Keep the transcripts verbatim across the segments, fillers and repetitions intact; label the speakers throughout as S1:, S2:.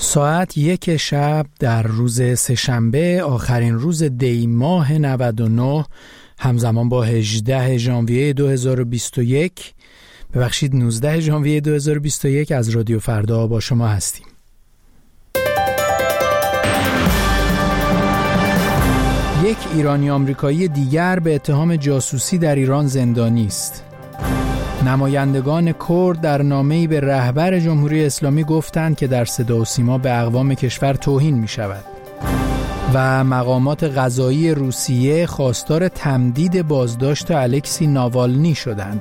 S1: ساعت یک شب در روز سه‌شنبه آخرین روز دی ماه نود و نه همزمان با هجدهم ژانویه دو هزار و بیست و یک ببخشید نوزدهم ژانویه دو هزار و بیست و یک از رادیو فردا با شما هستیم. یک ایرانی آمریکایی دیگر به اتهام جاسوسی در ایران زندانی است. نمایندگان کرد در نامه‌ای به رهبر جمهوری اسلامی گفتند که در صدا و سیما به اقوام کشور توهین می شود و مقامات قضایی روسیه خواستار تمدید بازداشت الکسی ناوالنی شدند.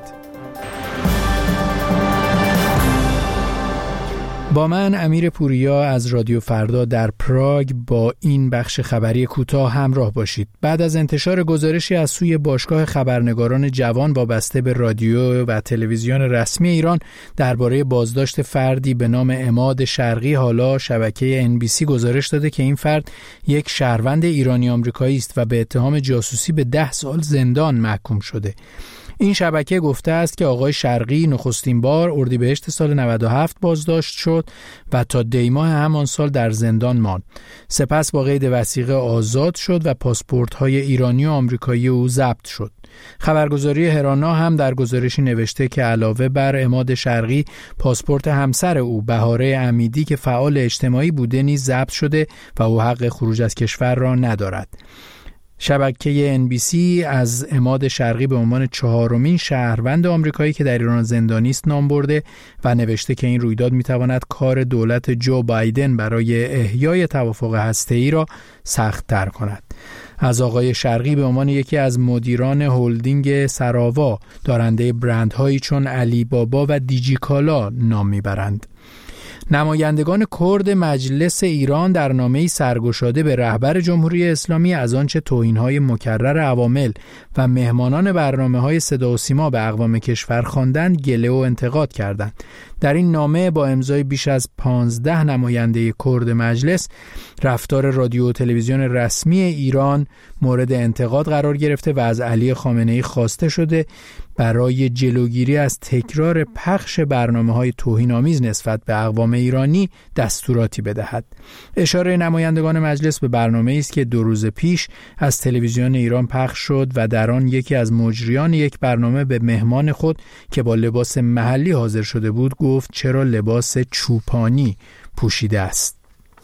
S1: با من امیر پوریا از رادیو فردا در پراگ با این بخش خبری کوتاه همراه باشید. بعد از انتشار گزارشی از سوی باشگاه خبرنگاران جوان وابسته به رادیو و تلویزیون رسمی ایران درباره بازداشت فردی به نام عماد شرقی، حالا شبکه ان بی سی گزارش داده که این فرد یک شهروند ایرانی آمریکایی است و به اتهام جاسوسی به ده سال زندان محکوم شده. این شبکه گفته است که آقای شرقی نخستین بار اردیبهشت سال نود و هفت بازداشت شد و تا دی ماه همان سال در زندان ماند. سپس با قید وثیقه آزاد شد و پاسپورت‌های ایرانی و آمریکایی او ضبط شد. خبرگزاری هرانا هم در گزارشی نوشته که علاوه بر عماد شرقی، پاسپورت همسر او بهاره امیدی که فعال اجتماعی بوده نیز ضبط شده و او حق خروج از کشور را ندارد. شبکه ان بی سی از عماد شرقی به عنوان چهارمین شهروند آمریکایی که در ایران زندانی است نام برده و نوشته که این رویداد میتواند کار دولت جو بایدن برای احیای توافق هسته‌ای را سخت‌تر کند. از آقای شرقی به عنوان یکی از مدیران هلدینگ سراوا دارنده برندهایی چون علی بابا و دیجیکالا نام میبرند. نمایندگان کرد مجلس ایران در نامه‌ای سرگشاده به رهبر جمهوری اسلامی از آنچه توهین‌های مکرر عوامل و مهمانان برنامه‌های صدا و سیما به اقوام کشور خواندند گله و انتقاد کردند. در این نامه با امضای بیش از پانزده نماینده کرد مجلس، رفتار رادیو و تلویزیون رسمی ایران مورد انتقاد قرار گرفته و از علی خامنه‌ای خواسته شده برای جلوگیری از تکرار پخش برنامه‌های توهین‌آمیز نسبت به اقوام ایرانی دستوراتی بدهد. اشاره نمایندگان مجلس به برنامه‌ای است که دو روز پیش از تلویزیون ایران پخش شد و در آن یکی از مجریان یک برنامه به مهمان خود که با لباس محلی حاضر شده بود گفت چرا لباس چوپانی پوشیده است.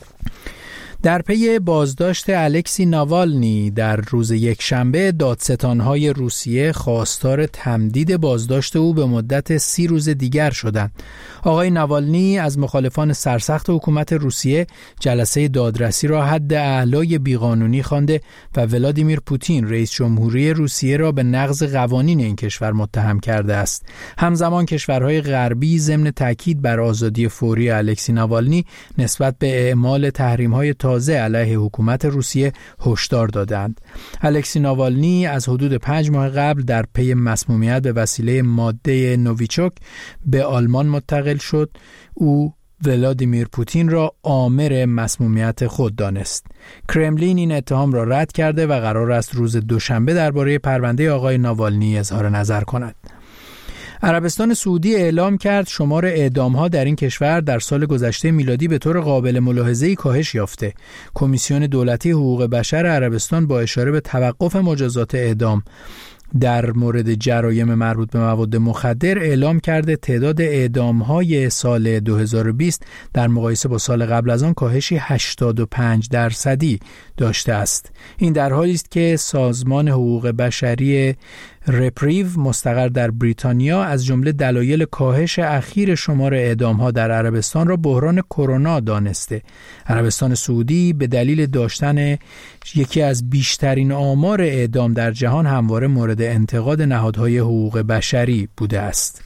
S1: در پی بازداشت الکسی ناوالنی در روز یکشنبه، دادستان‌های روسیه خواستار تمدید بازداشت او به مدت سی روز دیگر شدند. آقای ناوالنی از مخالفان سرسخت حکومت روسیه جلسه دادرسی را حد اعلای بیقانونی خوانده و ولادیمیر پوتین رئیس جمهوری روسیه را به نقض قوانین این کشور متهم کرده است. همزمان کشورهای غربی ضمن تاکید بر آزادی فوری الکسی ناوالنی نسبت به اعمال تحریم‌های تازه علیه حکومت روسیه هشدار دادند. الکسی ناوالنی از حدود پنج ماه قبل در پی مسمومیت به وسیله ماده نوویچوک به آلمان منتقل شد. او ولادیمیر پوتین را آمر مسمومیت خود دانست. کرملین این اتهام را رد کرده و قرار است روز دوشنبه درباره پرونده آقای ناوالنی اظهار نظر کند. عربستان سعودی اعلام کرد شمار اعدام‌ها در این کشور در سال گذشته میلادی به طور قابل ملاحظه‌ای کاهش یافته. کمیسیون دولتی حقوق بشر عربستان با اشاره به توقف مجازات اعدام در مورد جرایم مربوط به مواد مخدر اعلام کرده تعداد اعدام‌های سال دو هزار و بیست در مقایسه با سال قبل از آن کاهشی هشتاد و پنج درصدی داشته است. این در حالی است که سازمان حقوق بشری رپریو مستقر در بریتانیا از جمله دلایل کاهش اخیر شمار اعدام‌ها در عربستان را بحران کرونا دانسته. عربستان سعودی به دلیل داشتن یکی از بیشترین آمار اعدام در جهان همواره مورد انتقاد نهادهای حقوق بشری بوده است.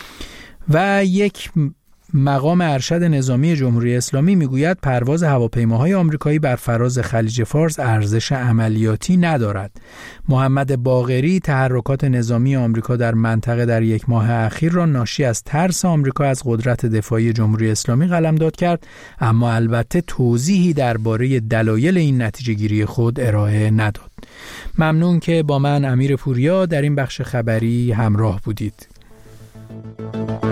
S1: و یک مقام ارشد نظامی جمهوری اسلامی میگوید پرواز هواپیماهای آمریکایی بر فراز خلیج فارس ارزش عملیاتی ندارد. محمد باقری تحرکات نظامی آمریکا در منطقه در یک ماه اخیر را ناشی از ترس آمریکا از قدرت دفاعی جمهوری اسلامی قلمداد کرد، اما البته توضیحی درباره دلایل این نتیجه گیری خود ارائه نداد. ممنون که با من امیر پوریا در این بخش خبری همراه بودید.